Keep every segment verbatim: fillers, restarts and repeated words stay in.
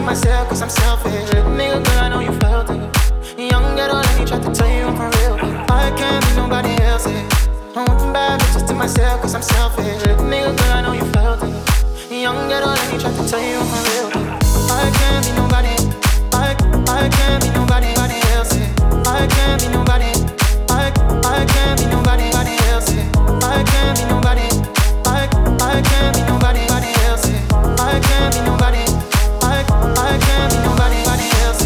myself cause I'm selfish. Nigga, girl, I know you felt it. Young ghetto, let me try to tell you I'm for real. I can't be nobody else. I want some bad bitches to myself cause I'm selfish. Nigga, girl, I know you felt it. Young ghetto, let me try to tell you I'm for real. I can't be nobody. I, I can't be nobody, nobody else. I can't be nobody. I, I can't be nobody, nobody else. I can't be nobody. I, I can't be nobody, nobody else. I can't be nobody. I, I can't be nobody, nobody else.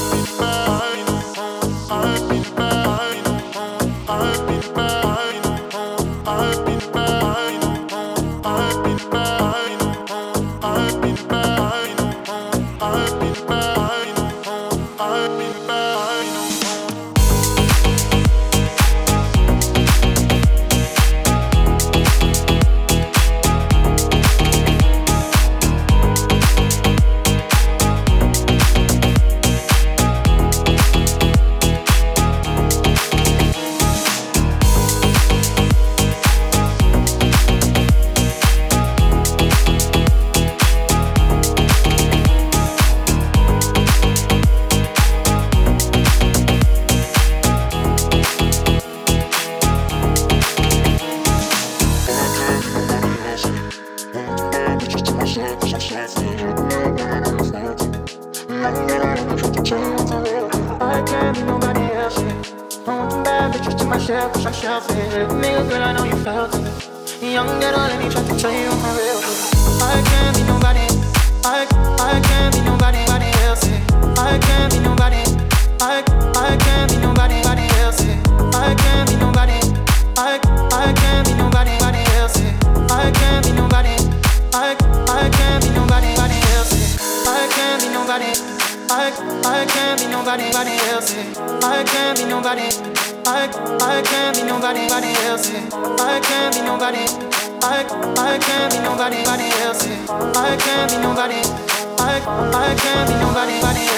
I can't be nobody else. I want some bad bitches to myself cause I'm selfish. Nigga, girl, I know you felt it. Young ghetto, let me try to tell you I'm for real. I can't be nobody. I, I can't be nobody, nobody else. I can't be nobody. I, I can't be nobody, nobody else. I can't be nobody. I, I can't be nobody, nobody else. I can't be nobody. I, I can't be nobody, nobody else. I can't be nobody. I, I can't be nobody, nobody else. I can't be nobody. I, I can't be nobody, nobody else. I can't be nobody. I, I can't be nobody, nobody else. I can't be nobody. I, I can't be nobody, nobody else.